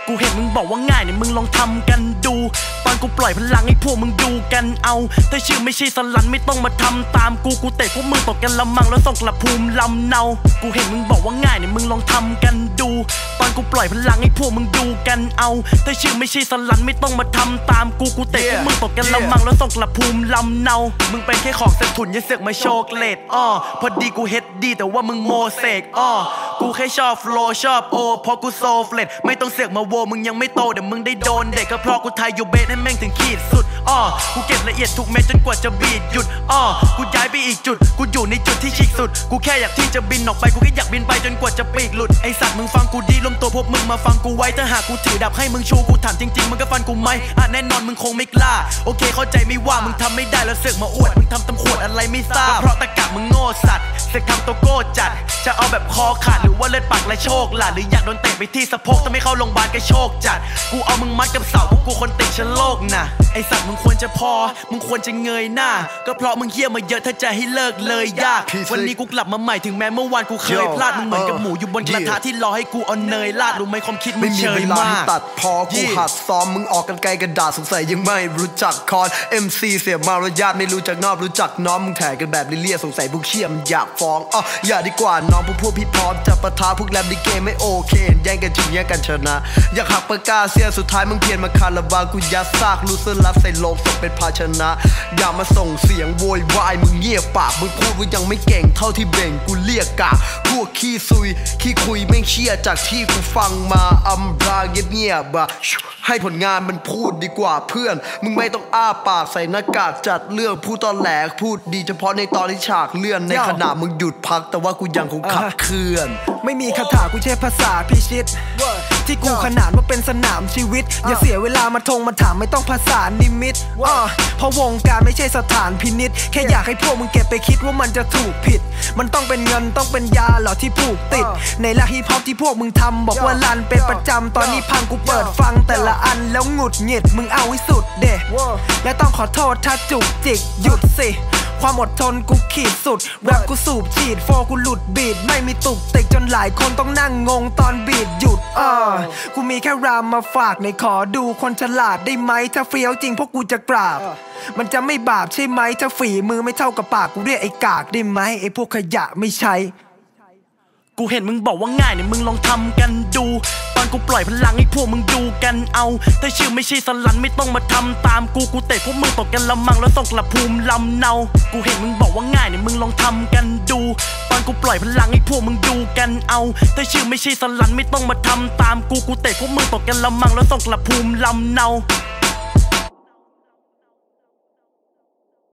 กูเห็นมึงบอกว่าง่ายเนี่ยมึงลองทำกันดูตอนกูปล่อยพลังให้พวกมึงดูกันเอาถ้าชื่อไม่ใช่สลันไม่ต้องมาทำตามกูเตะพวกมึงตกกันละมังแล้วส่งกลับภูมิลำเนากูเห็นมึงบอกว่าง่ายเนี่ยมึงลองทำกันดูตอนกูปล่อยพลังให้พวกมึงดูกันเอาถ้าชื่อไม่ใช่สลันไม่ต้องมาทำตามกูเตะพวกมึงตกกันละมังแล้วส่งกลับภูมิลำเนามึงเป็นแค่ของเส้นถุนอย่าเสือกมาโชว์เลดพอดีกูเฮ็ดดีแต่ว่ามึงโมเสกกูแค่ชอบโฟลว์ชอบโอพอกูโซเฟลตไม่ต้องเสือกมาโวมึงยังไม่โตเดี๋ยวมึงได้โดนเด็กก็เพราะกูไทยอยู่เบสให้แม่งถึงขีดสุดกูเก็บละเอียดทุกเม็ดจนกว่าจะบีดหยุดกูย้ายไปอีกจุดกูอยู่ในจุดที่ฉีกสุดกูแค่อยากที่จะบินออกไปกูแค่อยากบินไปจนกว่าจะปีกหลุดไอสัตว์มึงฟังกูดีล้มตัวพวกมึงมาฟังกูไว้ถ้าหากกูถือดาบให้มึงชูกูถามจริงๆมึงก็ฟันกูไหมแน่นอนมึงคงไม่กล้าโอเคเข้าใจไม่ว่ามึงทำไม่ได้แล้วเสือกมาอวดมึงทำตำขวดอะไรไม่ทราบเพราะตะกะมึงโง่สัตว์เสือกทำตัวโก้จัดจะเอาแบบคอขาดหรือว่าเลือดปากและโชคล่ะหรืออยากโดนเตะไปที่สะโพกถ้าไม่เข้าโรงพยาบาลก็โชคจัดกูเอามึงมัดกับเสากูคนติดเชื้อโรคนะไอสัตว์มึงควรจะพอมึงควรจะเงยหน้าก็เพราะมึงเหี้ยมาเยอะถ้าจะให้เลิกเลยยากวันนี้กูกลับมาใหม่ถึงแม้เมื่อวานกูเคยพลาดมึงเหมือนกับหมูอยู่บนกระทะที่รอให้กูเอาเนยราดรู้ไหมความคิดมึงเชยมากตัดพอกูหัดซ้อมมึงออกกันไกลกระดาษสงสัยยังไม่รู้จักคอน MC เสียมารยาทไม่รู้จักนอบรู้จักน้องมึงแถกันแบบเลี่ยสงสัยพวกเชี่ยมอยากฟ้องอย่าดีกว่าน้องพวกพี่พร้อมจะปะทะพวกแรมดิเกไม่โอเคแย่งกันจริงแย่งกันชนะอยากหักปากกาเสียสุดท้ายมึงเพียนมาคาราบากูยัดซากลูเซอร์ลัดใส่โลงศพเป็นภาชนะอย่ามาส่งเสียงโวยวายมึงเงียบปากมึงพูดว่ายังไม่เก่งเท่าที่เบ่งกูเรียกกะพวกขี้ซุยขี้คุยไม่เชื่อจากที่กูฟังมาอัมบราเงียบให้ผลงานมันพูดดีกว่าเพื่อนมึงไม่ต้องอ้าปากใส่หน้ากากจัดเรื่องพูดตอนแหลกพูดดีเฉพาะในตอนที่ฉากเลื่อนในขณะมึงหยุดพักแต่ว่ากูยังคงขับเคลื่อนไม่มีคาถากูใช้ภาษาพิชิตที่กูขนานว่าเป็นสนามชีวิตอย่าเสียเวลามาทงมาถามไม่ต้องภาษานิมิตเพราะวงการไม่ใช่สถานพินิจแค่อยากให้พวกมึงเก็บไปคิดว่ามันจะถูกผิดมันต้องเป็นเงินต้องเป็นยาเหรอที่ผูกติดในละฮิปฮอปที่พวกมึงทำบอกว่าลันเป็นประจำตอนนี้พังกูเปิดฟังแต่ละอันแล้วหงุดหงิดมึงเอาให้สุดเด้และต้องขอโทษถ้าจุกจิกหยุดสิความอดทนกูขีดสุดแรปกูสูบฉีดโฟกูหลุดบีดไม่มีตุกติกจนหลายคนต้องนั่งงงตอนบีดหยุดกูมีแค่รามมาฝากในขอดูคนฉลาดได้ไหมถ้าเฟี้ยวจริงพวกกูจะกราบมันจะไม่บาปใช่ไหมถ้าฝีมือไม่เท่ากับปากกูเรียกไอ้กากได้ไหมไอ้พวกขยะไม่ใช่กูเห็นมึงบอกว่าง่ายเนี่ยมึงลองทำกันดูตอนกูปล่อยพลังให้พวกมึงดูกันเอาถ้าชื่อไม่ใช่สลันไม่ต้องมาทำตามกูเตะพวกมึงตกกันละมังแล้วส่งกลับภูมิลำเนากูเห็นมึงบอกว่าง่ายเนี่ยมึงลองทำกันดูตอนกูปล่อยพลังให้พวกมึงดูกันเอาถ้าชื่อไม่ใช่สลันไม่ต้องมาทำตามกูเตะพวกมึงตกกันละมังแล้วส่งกลับภูมิลำเนา